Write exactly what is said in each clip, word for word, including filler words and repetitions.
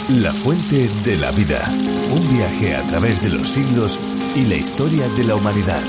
La fuente de la vida. Un viaje a través de los siglos y la historia de la humanidad.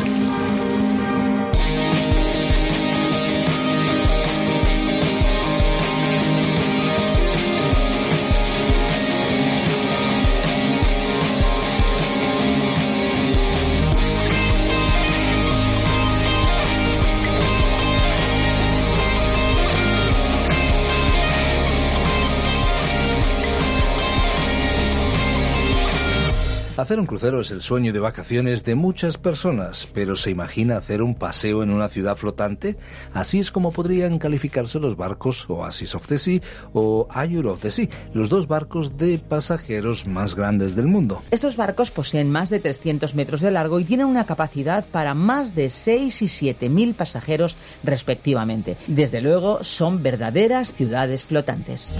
Hacer un crucero es el sueño de vacaciones de muchas personas, pero ¿se imagina hacer un paseo en una ciudad flotante? Así es como podrían calificarse los barcos Oasis of the Sea o Allure of the Sea, los dos barcos de pasajeros más grandes del mundo. Estos barcos poseen más de trescientos metros de largo y tienen una capacidad para más de seis y siete mil pasajeros respectivamente. Desde luego, son verdaderas ciudades flotantes.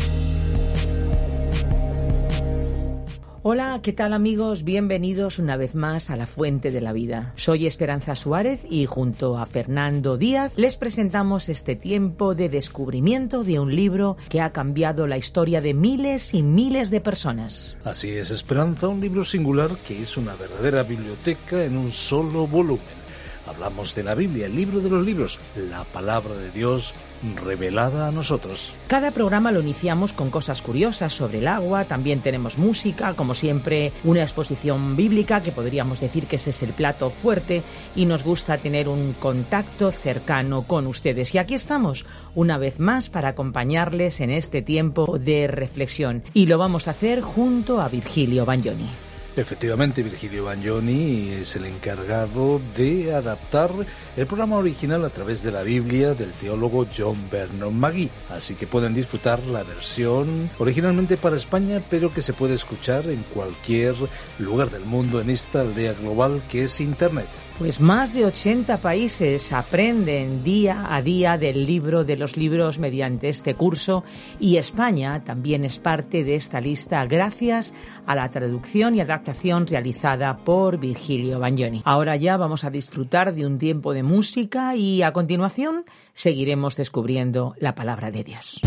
Hola, ¿qué tal amigos? Bienvenidos una vez más a La Fuente de la Vida. Soy Esperanza Suárez y junto a Fernando Díaz les presentamos este tiempo de descubrimiento de un libro que ha cambiado la historia de miles y miles de personas. Así es, Esperanza, un libro singular que es una verdadera biblioteca en un solo volumen. Hablamos de la Biblia, el libro de los libros, la palabra de Dios revelada a nosotros. Cada programa lo iniciamos con cosas curiosas sobre el agua, también tenemos música, como siempre una exposición bíblica, que podríamos decir que ese es el plato fuerte, y nos gusta tener un contacto cercano con ustedes. Y aquí estamos, una vez más, para acompañarles en este tiempo de reflexión. Y lo vamos a hacer junto a Virgilio Bagnoni. Efectivamente, Virgilio Bagnoni es el encargado de adaptar el programa original a través de la Biblia del teólogo John Vernon Magee. Así que pueden disfrutar la versión originalmente para España, pero que se puede escuchar en cualquier lugar del mundo en esta aldea global que es Internet. Pues más de ochenta países aprenden día a día del libro de los libros mediante este curso, y España también es parte de esta lista gracias a la traducción y adaptación realizada por Virgilio Bagnoni. Ahora ya vamos a disfrutar de un tiempo de música y a continuación seguiremos descubriendo la palabra de Dios.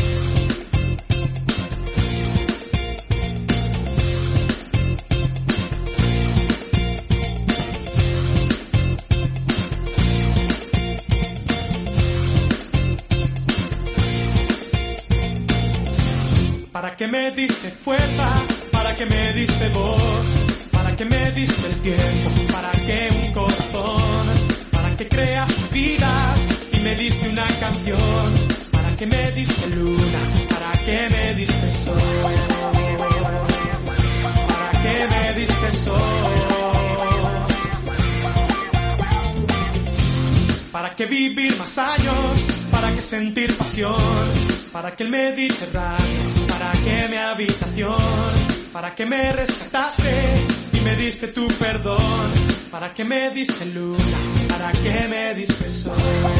Para que me diste fuerza, para que me diste voz, para que me diste el tiempo, para que un corazón, para que creas vida y me diste una canción, para que me diste luna, para que me diste sol, para que me diste sol, para que vivir más años, para que sentir pasión, para que el Mediterráneo, para que mi habitación, para que me rescataste y me diste tu perdón, para que me diste luna, para que me diste sol,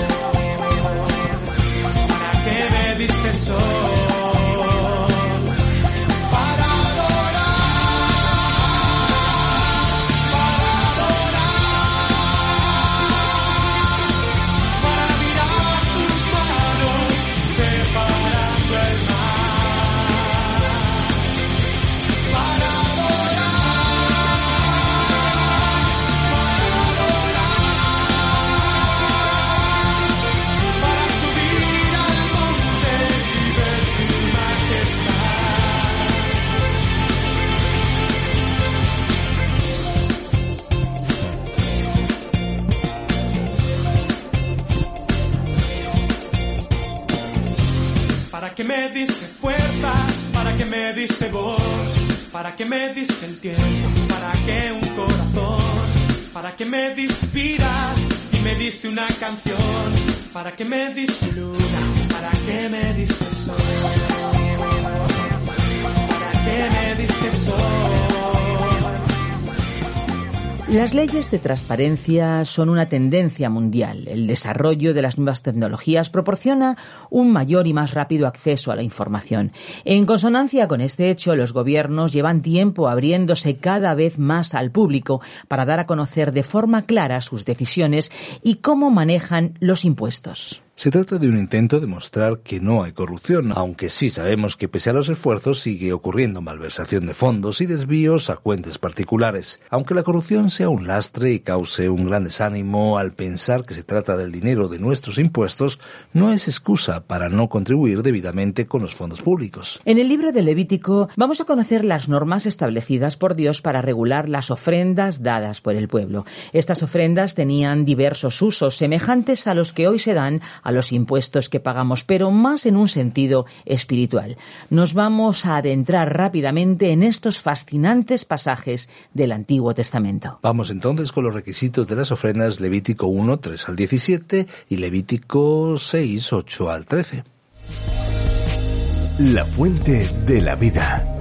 para que me diste sol. Para que me diste fuerza, para que me diste voz, para que me diste el tiempo, para que un corazón, para que me diste vida y me diste una canción, para que me diste luna, para que me diste sol, para que me diste sol. Las leyes de transparencia son una tendencia mundial. El desarrollo de las nuevas tecnologías proporciona un mayor y más rápido acceso a la información. En consonancia con este hecho, los gobiernos llevan tiempo abriéndose cada vez más al público para dar a conocer de forma clara sus decisiones y cómo manejan los impuestos. Se trata de un intento de mostrar que no hay corrupción, aunque sí sabemos que pese a los esfuerzos sigue ocurriendo malversación de fondos y desvíos a cuentas particulares, aunque la corrupción sea un lastre y cause un gran desánimo al pensar que se trata del dinero de nuestros impuestos, no es excusa para no contribuir debidamente con los fondos públicos. En el libro de Levítico vamos a conocer las normas establecidas por Dios para regular las ofrendas dadas por el pueblo. Estas ofrendas tenían diversos usos semejantes a los que hoy se dan a los impuestos que pagamos, pero más en un sentido espiritual. Nos vamos a adentrar rápidamente en estos fascinantes pasajes del Antiguo Testamento. Vamos entonces con los requisitos de las ofrendas, Levítico uno, tres al diecisiete y Levítico seis, ocho al trece. La fuente de la vida.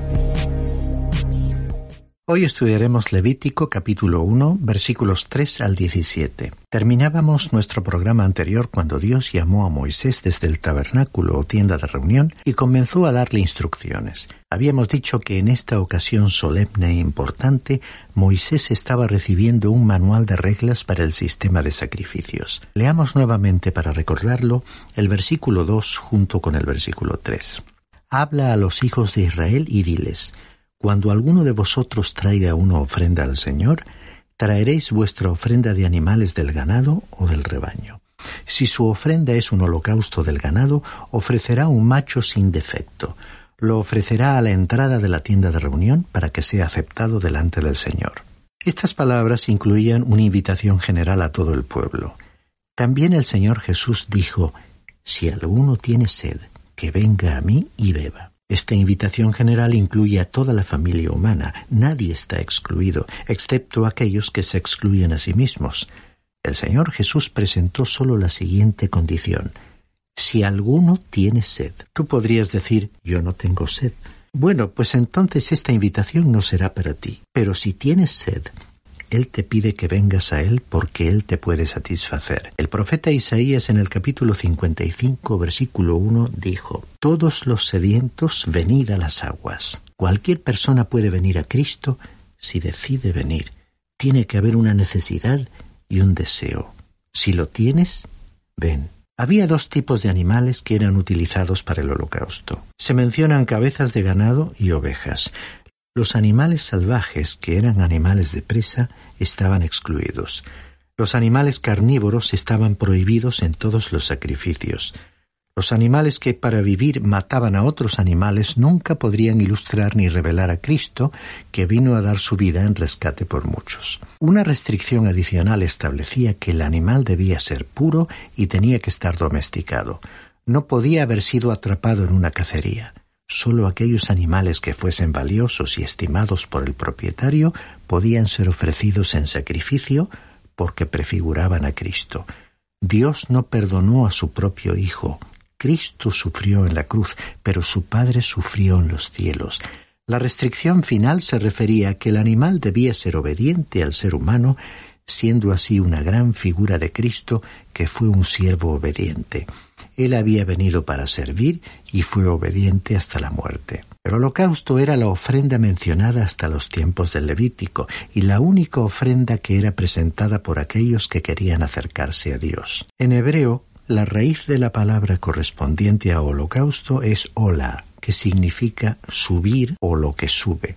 Hoy estudiaremos Levítico capítulo uno, versículos tres al diecisiete. Terminábamos nuestro programa anterior cuando Dios llamó a Moisés desde el tabernáculo o tienda de reunión y comenzó a darle instrucciones. Habíamos dicho que en esta ocasión solemne e importante, Moisés estaba recibiendo un manual de reglas para el sistema de sacrificios. Leamos nuevamente para recordarlo el versículo dos junto con el versículo tres. Habla a los hijos de Israel y diles: cuando alguno de vosotros traiga una ofrenda al Señor, traeréis vuestra ofrenda de animales del ganado o del rebaño. Si su ofrenda es un holocausto del ganado, ofrecerá un macho sin defecto. Lo ofrecerá a la entrada de la tienda de reunión para que sea aceptado delante del Señor. Estas palabras incluían una invitación general a todo el pueblo. También el Señor Jesús dijo: si alguno tiene sed, que venga a mí y beba. Esta invitación general incluye a toda la familia humana. Nadie está excluido, excepto aquellos que se excluyen a sí mismos. El Señor Jesús presentó solo la siguiente condición: si alguno tiene sed. Tú podrías decir: yo no tengo sed. Bueno, pues entonces esta invitación no será para ti. Pero si tienes sed, Él te pide que vengas a Él porque Él te puede satisfacer. El profeta Isaías en el capítulo cincuenta y cinco, versículo uno, dijo: todos los sedientos, venid a las aguas. Cualquier persona puede venir a Cristo si decide venir. Tiene que haber una necesidad y un deseo. Si lo tienes, ven. Había dos tipos de animales que eran utilizados para el holocausto. Se mencionan cabezas de ganado y ovejas. Los animales salvajes, que eran animales de presa, estaban excluidos. Los animales carnívoros estaban prohibidos en todos los sacrificios. Los animales que para vivir mataban a otros animales nunca podrían ilustrar ni revelar a Cristo, que vino a dar su vida en rescate por muchos. Una restricción adicional establecía que el animal debía ser puro y tenía que estar domesticado. No podía haber sido atrapado en una cacería. Solo aquellos animales que fuesen valiosos y estimados por el propietario podían ser ofrecidos en sacrificio porque prefiguraban a Cristo. Dios no perdonó a su propio Hijo. Cristo sufrió en la cruz, pero su Padre sufrió en los cielos. La restricción final se refería a que el animal debía ser obediente al ser humano, siendo así una gran figura de Cristo que fue un siervo obediente. Él había venido para servir y fue obediente hasta la muerte. El holocausto era la ofrenda mencionada hasta los tiempos del Levítico y la única ofrenda que era presentada por aquellos que querían acercarse a Dios. En hebreo, la raíz de la palabra correspondiente a holocausto es hola, que significa subir o lo que sube.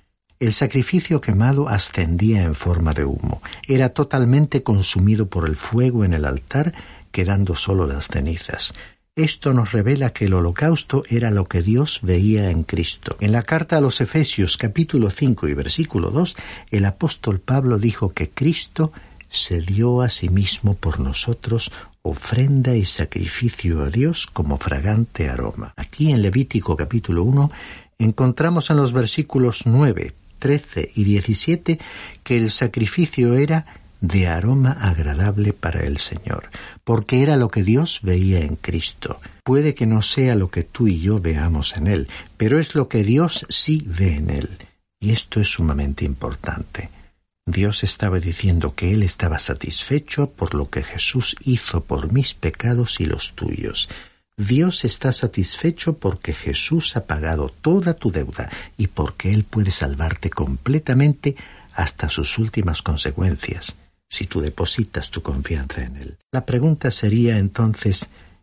El sacrificio quemado ascendía en forma de humo. Era totalmente consumido por el fuego en el altar, quedando solo las cenizas. Esto nos revela que el holocausto era lo que Dios veía en Cristo. En la carta a los Efesios capítulo cinco y versículo dos, el apóstol Pablo dijo que Cristo se dio a sí mismo por nosotros ofrenda y sacrificio a Dios como fragante aroma. Aquí en Levítico capítulo uno encontramos en los versículos nueve, trece y diecisiete que el sacrificio era de aroma agradable para el Señor, porque era lo que Dios veía en Cristo. Puede que no sea lo que tú y yo veamos en Él, pero es lo que Dios sí ve en Él. Y esto es sumamente importante. Dios estaba diciendo que Él estaba satisfecho por lo que Jesús hizo por mis pecados y los tuyos. Dios está satisfecho porque Jesús ha pagado toda tu deuda y porque Él puede salvarte completamente hasta sus últimas consecuencias, si tú depositas tu confianza en Él. La pregunta sería entonces,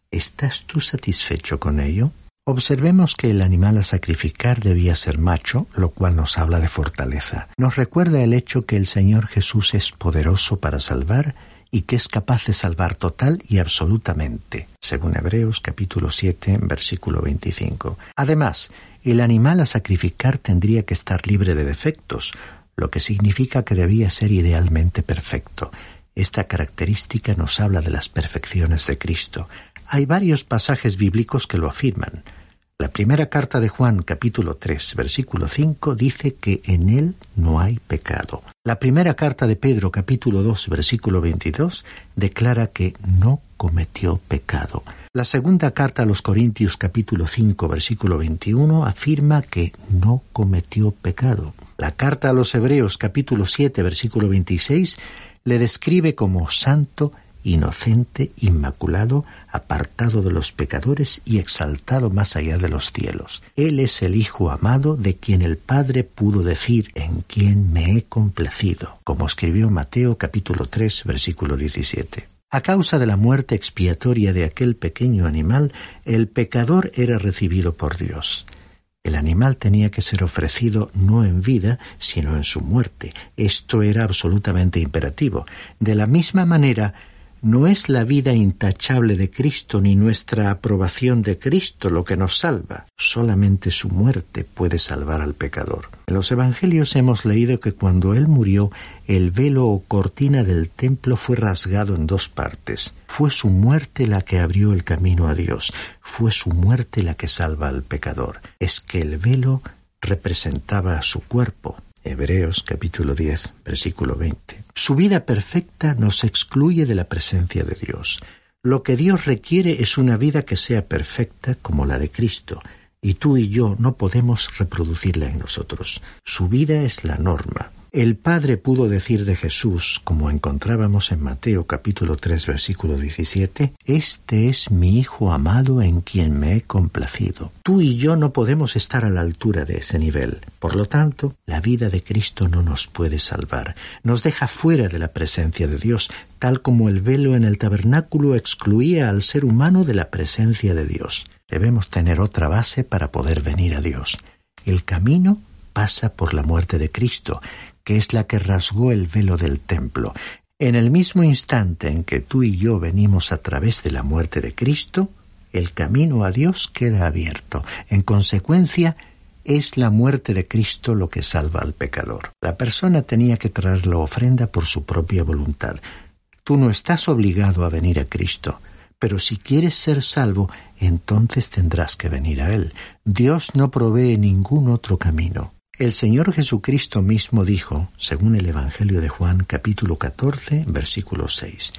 ¿Estás tú satisfecho con ello? Observemos que el animal a sacrificar debía ser macho, lo cual nos habla de fortaleza. Nos recuerda el hecho que el Señor Jesús es poderoso para salvar y que es capaz de salvar total y absolutamente, según Hebreos capítulo siete, versículo veinticinco. Además, el animal a sacrificar tendría que estar libre de defectos, lo que significa que debía ser idealmente perfecto. Esta característica nos habla de las perfecciones de Cristo. Hay varios pasajes bíblicos que lo afirman. La primera carta de Juan, capítulo tres, versículo cinco, dice que en él no hay pecado. La primera carta de Pedro, capítulo dos, versículo veintidós, declara que no cometió pecado. La segunda carta a los Corintios, capítulo cinco, versículo veintiuno, afirma que no cometió pecado. La carta a los Hebreos, capítulo siete, versículo veintiséis, le describe como santo, inocente, inmaculado, apartado de los pecadores y exaltado más allá de los cielos. Él es el Hijo amado de quien el Padre pudo decir, en quien me he complacido, como escribió Mateo capítulo tres, versículo diecisiete. A causa de la muerte expiatoria de aquel pequeño animal, el pecador era recibido por Dios. El animal tenía que ser ofrecido no en vida, sino en su muerte. Esto era absolutamente imperativo. De la misma manera, no es la vida intachable de Cristo ni nuestra aprobación de Cristo lo que nos salva. Solamente su muerte puede salvar al pecador. En los Evangelios hemos leído que cuando Él murió, el velo o cortina del templo fue rasgado en dos partes. Fue su muerte la que abrió el camino a Dios. Fue su muerte la que salva al pecador. Es que el velo representaba a su cuerpo. Hebreos capítulo diez, versículo veinte. Su vida perfecta nos excluye de la presencia de Dios. Lo que Dios requiere es una vida que sea perfecta como la de Cristo, y tú y yo no podemos reproducirla en nosotros. Su vida es la norma. El Padre pudo decir de Jesús, como encontrábamos en Mateo capítulo tres, versículo diecisiete, «Este es mi Hijo amado en quien me he complacido». Tú y yo no podemos estar a la altura de ese nivel. Por lo tanto, la vida de Cristo no nos puede salvar. Nos deja fuera de la presencia de Dios, tal como el velo en el tabernáculo excluía al ser humano de la presencia de Dios. Debemos tener otra base para poder venir a Dios. El camino pasa por la muerte de Cristo, que es la que rasgó el velo del templo. En el mismo instante en que tú y yo venimos a través de la muerte de Cristo, el camino a Dios queda abierto. En consecuencia, es la muerte de Cristo lo que salva al pecador. La persona tenía que traer la ofrenda por su propia voluntad. Tú no estás obligado a venir a Cristo, pero si quieres ser salvo, entonces tendrás que venir a Él. Dios no provee ningún otro camino. El Señor Jesucristo mismo dijo, según el Evangelio de Juan, capítulo catorce, versículo seis,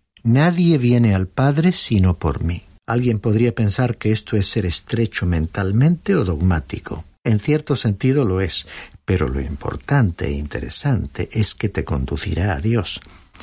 «Nadie viene al Padre sino por mí». Alguien podría pensar que esto es ser estrecho mentalmente o dogmático. En cierto sentido lo es, pero lo importante e interesante es que te conducirá a Dios.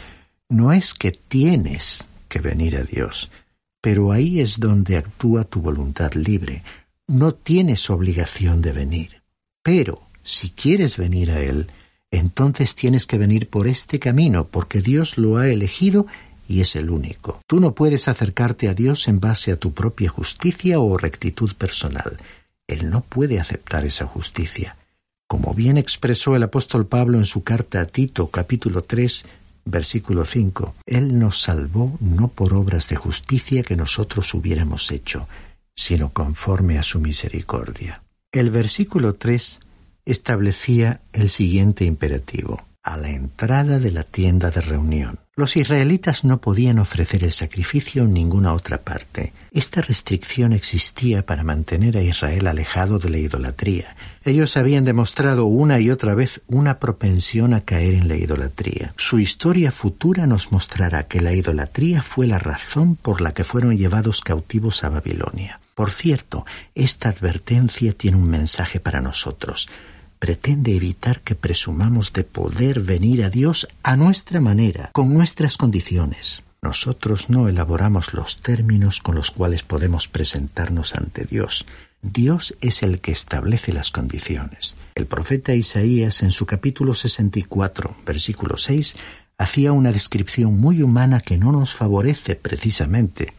No es que tienes que venir a Dios, pero ahí es donde actúa tu voluntad libre. No tienes obligación de venir. Pero, si quieres venir a Él, entonces tienes que venir por este camino, porque Dios lo ha elegido y es el único. Tú no puedes acercarte a Dios en base a tu propia justicia o rectitud personal. Él no puede aceptar esa justicia. Como bien expresó el apóstol Pablo en su carta a Tito, capítulo tres, versículo cinco, Él nos salvó no por obras de justicia que nosotros hubiéramos hecho, sino conforme a su misericordia. El versículo tres establecía el siguiente imperativo: a la entrada de la tienda de reunión. Los israelitas no podían ofrecer el sacrificio en ninguna otra parte. Esta restricción existía para mantener a Israel alejado de la idolatría. Ellos habían demostrado una y otra vez una propensión a caer en la idolatría. Su historia futura nos mostrará que la idolatría fue la razón por la que fueron llevados cautivos a Babilonia. Por cierto, esta advertencia tiene un mensaje para nosotros. Pretende evitar que presumamos de poder venir a Dios a nuestra manera, con nuestras condiciones. Nosotros no elaboramos los términos con los cuales podemos presentarnos ante Dios. Dios es el que establece las condiciones. El profeta Isaías, en su capítulo sesenta y cuatro, versículo seis, hacía una descripción muy humana que no nos favorece precisamente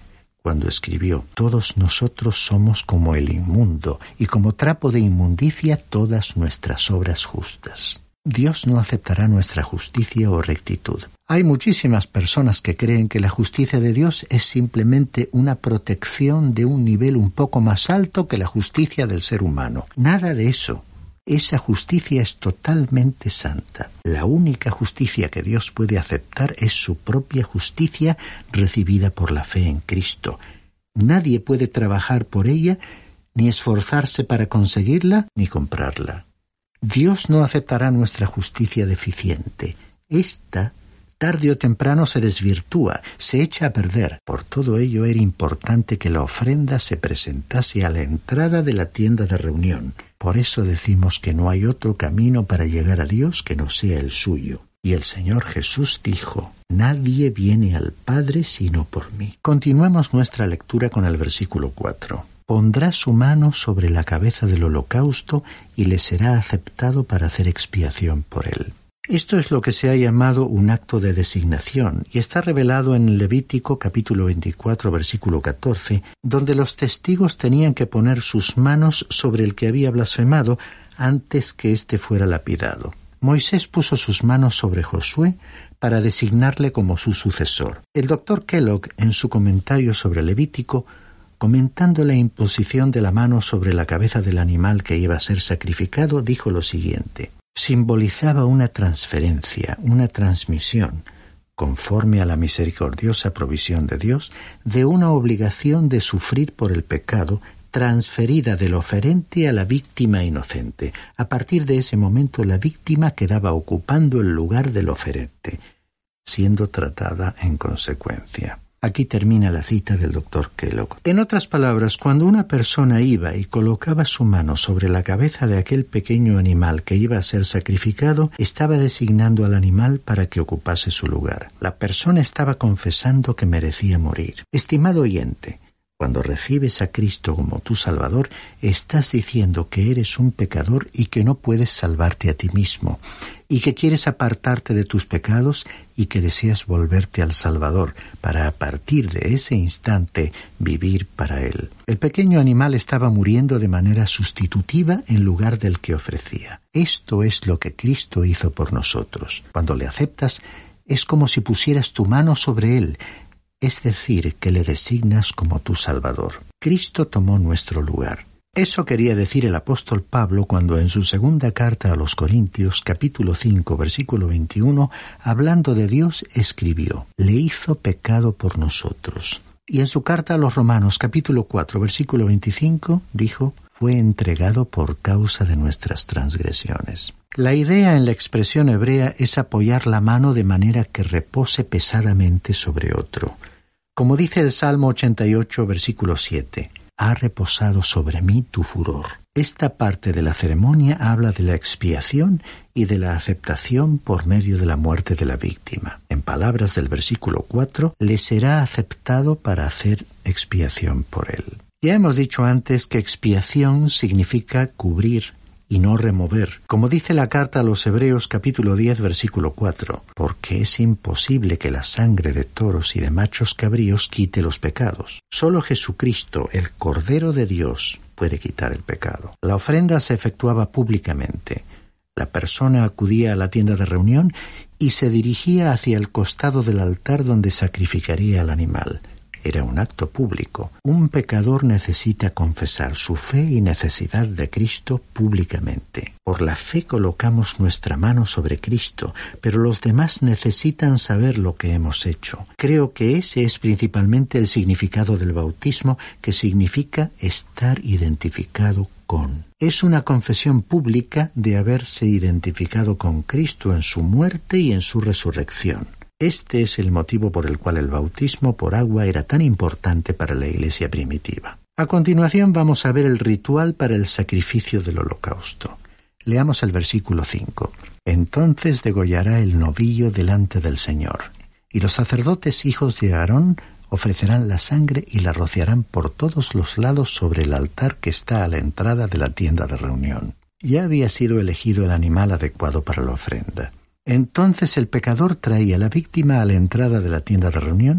cuando escribió: «Todos nosotros somos como el inmundo, y como trapo de inmundicia todas nuestras obras justas». Dios no aceptará nuestra justicia o rectitud. Hay muchísimas personas que creen que la justicia de Dios es simplemente una protección de un nivel un poco más alto que la justicia del ser humano. Nada de eso. Esa justicia es totalmente santa. La única justicia que Dios puede aceptar es su propia justicia recibida por la fe en Cristo. Nadie puede trabajar por ella, ni esforzarse para conseguirla, ni comprarla. Dios no aceptará nuestra justicia deficiente. Esta, tarde o temprano, se desvirtúa, se echa a perder. Por todo ello era importante que la ofrenda se presentase a la entrada de la tienda de reunión. Por eso decimos que no hay otro camino para llegar a Dios que no sea el suyo. Y el Señor Jesús dijo: «Nadie viene al Padre sino por mí». Continuamos nuestra lectura con el versículo cuatro. «Pondrá su mano sobre la cabeza del holocausto y le será aceptado para hacer expiación por él». Esto es lo que se ha llamado un acto de designación y está revelado en Levítico capítulo veinticuatro versículo catorce, donde los testigos tenían que poner sus manos sobre el que había blasfemado antes que éste fuera lapidado. Moisés puso sus manos sobre Josué para designarle como su sucesor. El doctor Kellogg, en su comentario sobre Levítico, comentando la imposición de la mano sobre la cabeza del animal que iba a ser sacrificado, dijo lo siguiente: simbolizaba una transferencia, una transmisión, conforme a la misericordiosa provisión de Dios, de una obligación de sufrir por el pecado, transferida del oferente a la víctima inocente. A partir de ese momento, la víctima quedaba ocupando el lugar del oferente, siendo tratada en consecuencia. Aquí termina la cita del doctor Kellogg. En otras palabras, cuando una persona iba y colocaba su mano sobre la cabeza de aquel pequeño animal que iba a ser sacrificado, estaba designando al animal para que ocupase su lugar. La persona estaba confesando que merecía morir. Estimado oyente, cuando recibes a Cristo como tu Salvador, estás diciendo que eres un pecador y que no puedes salvarte a ti mismo, y que quieres apartarte de tus pecados y que deseas volverte al Salvador para a partir de ese instante vivir para Él. El pequeño animal estaba muriendo de manera sustitutiva en lugar del que ofrecía. Esto es lo que Cristo hizo por nosotros. Cuando le aceptas, es como si pusieras tu mano sobre Él, es decir, que le designas como tu Salvador. Cristo tomó nuestro lugar. Eso quería decir el apóstol Pablo cuando en su segunda carta a los Corintios, capítulo cinco, versículo veintiuno, hablando de Dios, escribió: «Le hizo pecado por nosotros». Y en su carta a los Romanos, capítulo cuatro, versículo veinticinco, dijo: «Fue entregado por causa de nuestras transgresiones». La idea en la expresión hebrea es apoyar la mano de manera que repose pesadamente sobre otro. Como dice el Salmo ochenta y ocho, versículo siete, «Ha reposado sobre mí tu furor». Esta parte de la ceremonia habla de la expiación y de la aceptación por medio de la muerte de la víctima. En palabras del versículo cuatro, le será aceptado para hacer expiación por él. Ya hemos dicho antes que expiación significa cubrir y no remover, como dice la carta a los Hebreos capítulo diez versículo cuatro, porque es imposible que la sangre de toros y de machos cabríos quite los pecados. Solo Jesucristo, el Cordero de Dios, puede quitar el pecado. La ofrenda se efectuaba públicamente. La persona acudía a la tienda de reunión y se dirigía hacia el costado del altar donde sacrificaría al animal. Era un acto público. Un pecador necesita confesar su fe y necesidad de Cristo públicamente. Por la fe colocamos nuestra mano sobre Cristo, pero los demás necesitan saber lo que hemos hecho. Creo que ese es principalmente el significado del bautismo, que significa estar identificado con. Es una confesión pública de haberse identificado con Cristo en su muerte y en su resurrección. Este es el motivo por el cual el bautismo por agua era tan importante para la Iglesia primitiva. A continuación vamos a ver el ritual para el sacrificio del holocausto. Leamos el versículo cinco. Entonces degollará el novillo delante del Señor, y los sacerdotes hijos de Aarón ofrecerán la sangre y la rociarán por todos los lados sobre el altar que está a la entrada de la tienda de reunión. Ya había sido elegido el animal adecuado para la ofrenda. Entonces el pecador traía a la víctima a la entrada de la tienda de reunión,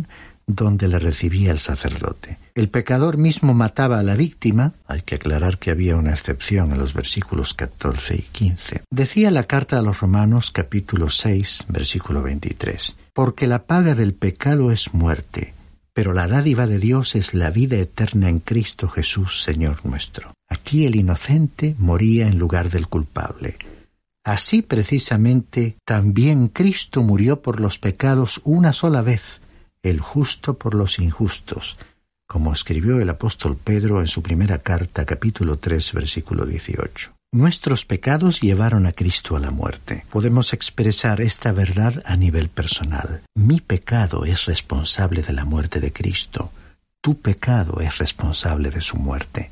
donde le recibía el sacerdote. El pecador mismo mataba a la víctima, hay que aclarar que había una excepción en los versículos catorce y quince. Decía la carta a los Romanos capítulo seis, versículo veintitrés, porque la paga del pecado es muerte, pero la dádiva de Dios es la vida eterna en Cristo Jesús, Señor nuestro. Aquí el inocente moría en lugar del culpable. Así precisamente también Cristo murió por los pecados una sola vez, el justo por los injustos, como escribió el apóstol Pedro en su primera carta, capítulo tres, versículo dieciocho. Nuestros pecados llevaron a Cristo a la muerte. Podemos expresar esta verdad a nivel personal. Mi pecado es responsable de la muerte de Cristo. Tu pecado es responsable de su muerte.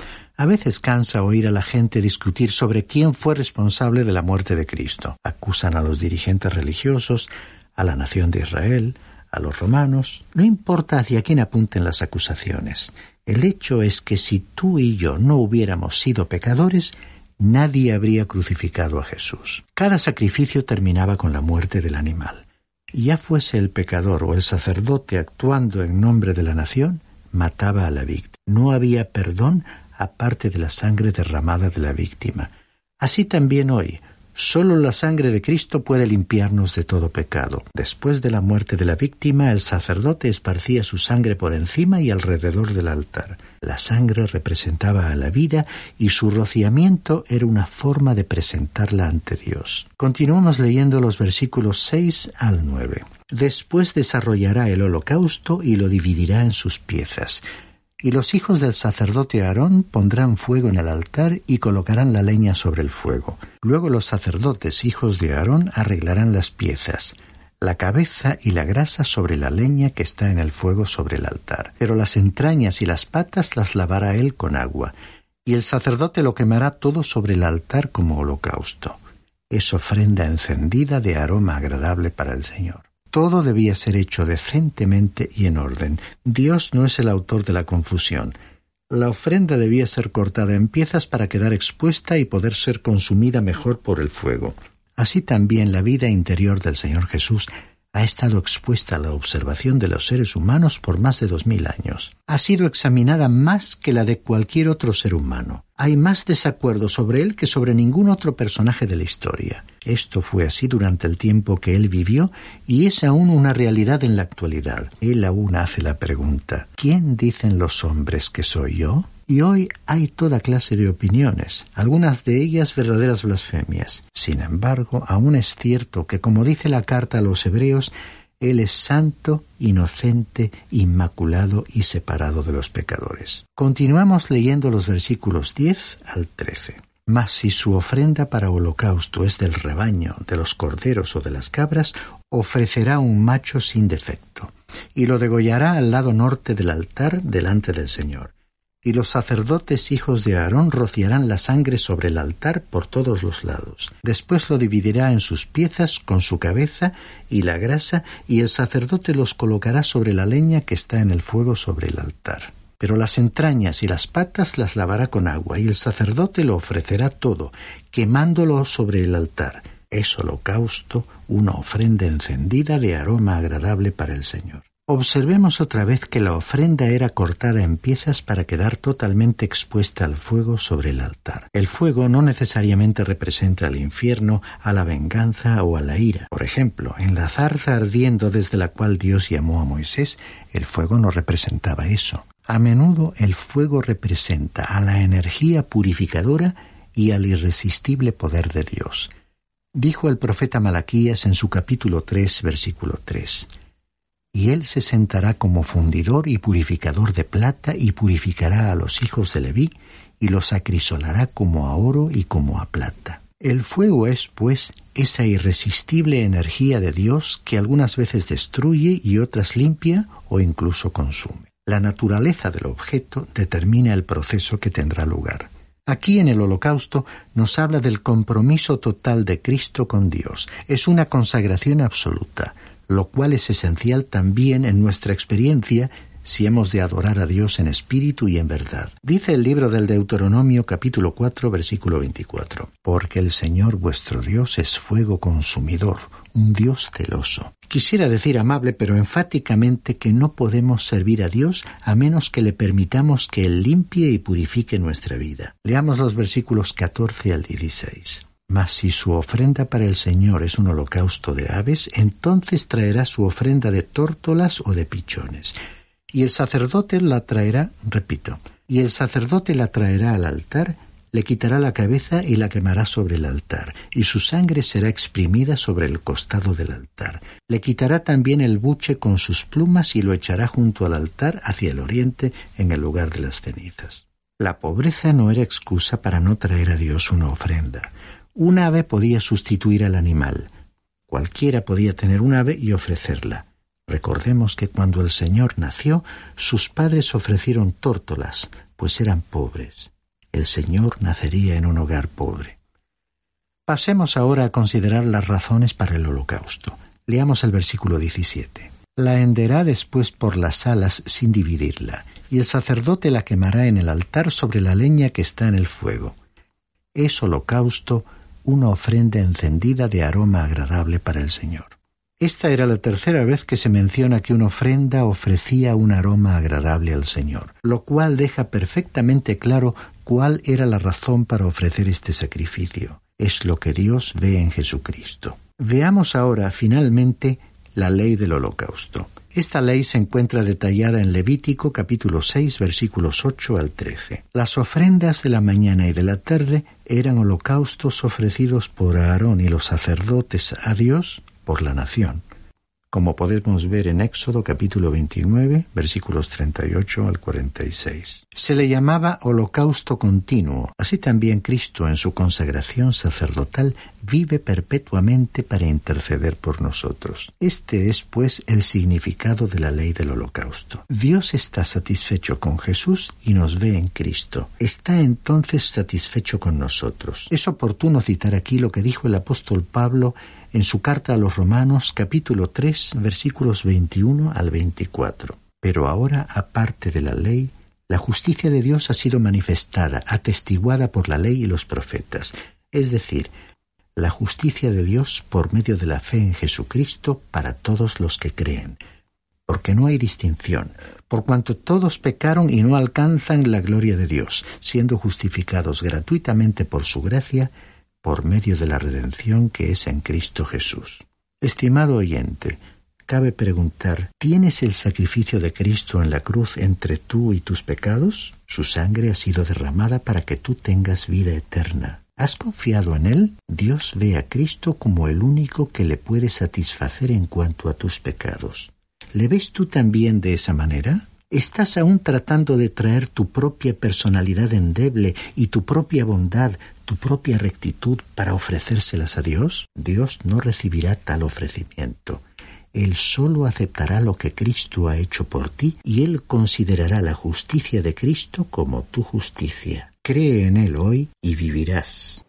A veces cansa oír a la gente discutir sobre quién fue responsable de la muerte de Cristo. Acusan a los dirigentes religiosos, a la nación de Israel, a los romanos. No importa hacia quién apunten las acusaciones. El hecho es que si tú y yo no hubiéramos sido pecadores, nadie habría crucificado a Jesús. Cada sacrificio terminaba con la muerte del animal. Y ya fuese el pecador o el sacerdote actuando en nombre de la nación, mataba a la víctima. No había perdón aparte de la sangre derramada de la víctima. Así también hoy, solo la sangre de Cristo puede limpiarnos de todo pecado. Después de la muerte de la víctima, el sacerdote esparcía su sangre por encima y alrededor del altar. La sangre representaba a la vida y su rociamiento era una forma de presentarla ante Dios. Continuamos leyendo los versículos seis al nueve. Después desarrollará el holocausto y lo dividirá en sus piezas. Y los hijos del sacerdote Aarón pondrán fuego en el altar y colocarán la leña sobre el fuego. Luego los sacerdotes, hijos de Aarón, arreglarán las piezas, la cabeza y la grasa sobre la leña que está en el fuego sobre el altar. Pero las entrañas y las patas las lavará él con agua, y el sacerdote lo quemará todo sobre el altar como holocausto. Es ofrenda encendida de aroma agradable para el Señor. Todo debía ser hecho decentemente y en orden. Dios no es el autor de la confusión. La ofrenda debía ser cortada en piezas para quedar expuesta y poder ser consumida mejor por el fuego. Así también la vida interior del Señor Jesús ha estado expuesta a la observación de los seres humanos por más de dos mil años. Ha sido examinada más que la de cualquier otro ser humano. Hay más desacuerdo sobre él que sobre ningún otro personaje de la historia. Esto fue así durante el tiempo que él vivió y es aún una realidad en la actualidad. Él aún hace la pregunta, ¿quién dicen los hombres que soy yo? Y hoy hay toda clase de opiniones, algunas de ellas verdaderas blasfemias. Sin embargo, aún es cierto que, como dice la carta a los hebreos, Él es santo, inocente, inmaculado y separado de los pecadores. Continuamos leyendo los versículos diez al trece. Mas si su ofrenda para holocausto es del rebaño, de los corderos o de las cabras, ofrecerá un macho sin defecto, y lo degollará al lado norte del altar delante del Señor. Y los sacerdotes hijos de Aarón rociarán la sangre sobre el altar por todos los lados. Después lo dividirá en sus piezas con su cabeza y la grasa, y el sacerdote los colocará sobre la leña que está en el fuego sobre el altar. Pero las entrañas y las patas las lavará con agua, y el sacerdote lo ofrecerá todo, quemándolo sobre el altar. Es holocausto, una ofrenda encendida de aroma agradable para el Señor. Observemos otra vez que la ofrenda era cortada en piezas para quedar totalmente expuesta al fuego sobre el altar. El fuego no necesariamente representa al infierno, a la venganza o a la ira. Por ejemplo, en la zarza ardiendo desde la cual Dios llamó a Moisés, el fuego no representaba eso. A menudo el fuego representa a la energía purificadora y al irresistible poder de Dios. Dijo el profeta Malaquías en su capítulo tres, versículo tres. Y él se sentará como fundidor y purificador de plata y purificará a los hijos de Leví y los acrisolará como a oro y como a plata. El fuego es, pues, esa irresistible energía de Dios que algunas veces destruye y otras limpia o incluso consume. La naturaleza del objeto determina el proceso que tendrá lugar. Aquí en el holocausto nos habla del compromiso total de Cristo con Dios. Es una consagración absoluta, lo cual es esencial también en nuestra experiencia si hemos de adorar a Dios en espíritu y en verdad. Dice el libro del Deuteronomio capítulo cuatro, versículo veinticuatro, porque el Señor vuestro Dios es fuego consumidor, un Dios celoso. Quisiera decir amable, pero enfáticamente que no podemos servir a Dios a menos que le permitamos que Él limpie y purifique nuestra vida. Leamos los versículos catorce al dieciséis. Mas si su ofrenda para el Señor es un holocausto de aves, entonces traerá su ofrenda de tórtolas o de pichones. Y el sacerdote la traerá, repito, y el sacerdote la traerá al altar, le quitará la cabeza y la quemará sobre el altar, y su sangre será exprimida sobre el costado del altar. Le quitará también el buche con sus plumas y lo echará junto al altar hacia el oriente en el lugar de las cenizas. La pobreza no era excusa para no traer a Dios una ofrenda. Un ave podía sustituir al animal. Cualquiera podía tener un ave y ofrecerla. Recordemos que cuando el Señor nació, sus padres ofrecieron tórtolas, pues eran pobres. El Señor nacería en un hogar pobre. Pasemos ahora a considerar las razones para el holocausto. Leamos el versículo diecisiete. La henderá después por las alas sin dividirla, y el sacerdote la quemará en el altar sobre la leña que está en el fuego. Es holocausto, una ofrenda encendida de aroma agradable para el Señor. Esta era la tercera vez que se menciona que una ofrenda ofrecía un aroma agradable al Señor, lo cual deja perfectamente claro cuál era la razón para ofrecer este sacrificio. Es lo que Dios ve en Jesucristo. Veamos ahora, finalmente, la ley del holocausto. Esta ley se encuentra detallada en Levítico capítulo seis, versículos ocho al trece. Las ofrendas de la mañana y de la tarde eran holocaustos ofrecidos por Aarón y los sacerdotes a Dios por la nación, como podemos ver en Éxodo capítulo veintinueve, versículos treinta y ocho al cuarenta y seis. Se le llamaba holocausto continuo. Así también Cristo en su consagración sacerdotal vive perpetuamente para interceder por nosotros. Este es, pues, el significado de la ley del holocausto. Dios está satisfecho con Jesús y nos ve en Cristo. Está entonces satisfecho con nosotros. Es oportuno citar aquí lo que dijo el apóstol Pablo en su carta a los Romanos, capítulo tres, versículos veintiuno al veinticuatro. Pero ahora, aparte de la ley, la justicia de Dios ha sido manifestada, atestiguada por la ley y los profetas, es decir, la justicia de Dios por medio de la fe en Jesucristo para todos los que creen. Porque no hay distinción, por cuanto todos pecaron y no alcanzan la gloria de Dios, siendo justificados gratuitamente por su gracia, por medio de la redención que es en Cristo Jesús. Estimado oyente, cabe preguntar, ¿tienes el sacrificio de Cristo en la cruz entre tú y tus pecados? Su sangre ha sido derramada para que tú tengas vida eterna. ¿Has confiado en Él? Dios ve a Cristo como el único que le puede satisfacer en cuanto a tus pecados. ¿Le ves tú también de esa manera? ¿Estás aún tratando de traer tu propia personalidad endeble y tu propia bondad, tu propia rectitud para ofrecérselas a Dios? Dios no recibirá tal ofrecimiento. Él solo aceptará lo que Cristo ha hecho por ti y Él considerará la justicia de Cristo como tu justicia. Cree en Él hoy y vivirás.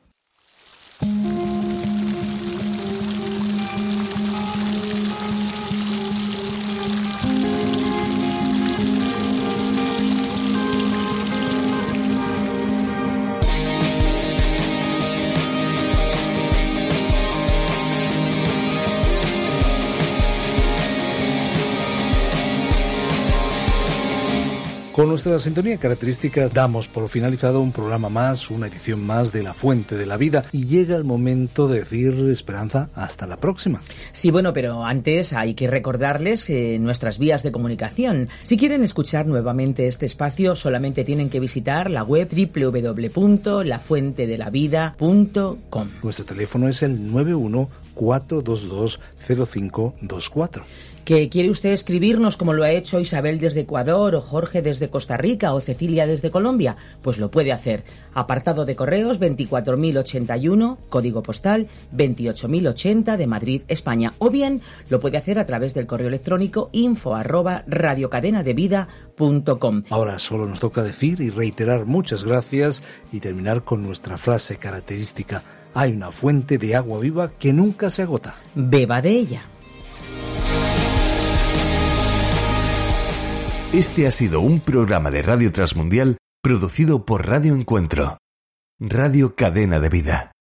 Con nuestra sintonía característica damos por finalizado un programa más, una edición más de La Fuente de la Vida, y llega el momento de decir, Esperanza, hasta la próxima. Sí, bueno, pero antes hay que recordarles eh, nuestras vías de comunicación. Si quieren escuchar nuevamente este espacio, solamente tienen que visitar la web doble u doble u doble u punto la fuente de la vida punto com. Nuestro teléfono es el nueve uno cuatro dos dos cero cinco dos cuatro. ¿Que quiere usted escribirnos como lo ha hecho Isabel desde Ecuador, o Jorge desde Costa Rica, o Cecilia desde Colombia? Pues lo puede hacer. Apartado de correos veinticuatro mil ochenta y uno, código postal veintiocho mil ochenta de Madrid, España. O bien lo puede hacer a través del correo electrónico info arroba radiocadenadevida punto com. Ahora solo nos toca decir y reiterar muchas gracias y terminar con nuestra frase característica. Hay una fuente de agua viva que nunca se agota. Beba de ella. Este ha sido un programa de Radio Transmundial producido por Radio Encuentro, Radio Cadena de Vida.